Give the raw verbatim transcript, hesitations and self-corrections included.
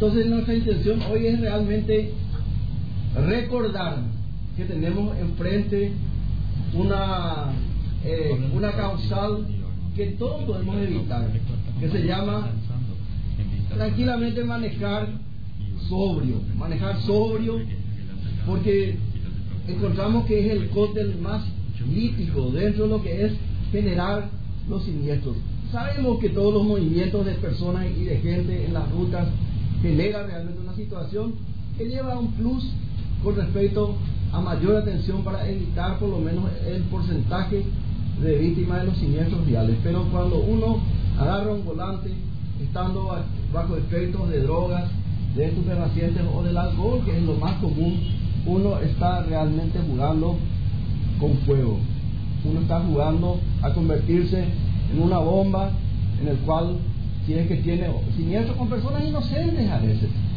Entonces nuestra intención hoy es realmente recordar que tenemos enfrente una, eh, una causal que todos podemos evitar, que se llama tranquilamente manejar sobrio, manejar sobrio, porque encontramos que es el cóctel más crítico dentro de lo que es generar los siniestros. Sabemos que todos los movimientos de personas y de gente en las rutas generan realmente una situación que lleva un plus con respecto a mayor atención para evitar por lo menos el porcentaje de víctimas de los siniestros viales. Pero cuando uno agarra un volante estando bajo efectos de drogas, de estupefacientes o del alcohol, que es lo más común, uno está realmente jugando con fuego. Uno está jugando a convertirse en una bomba en el cual, si es que tiene siniestro con personas inocentes a veces,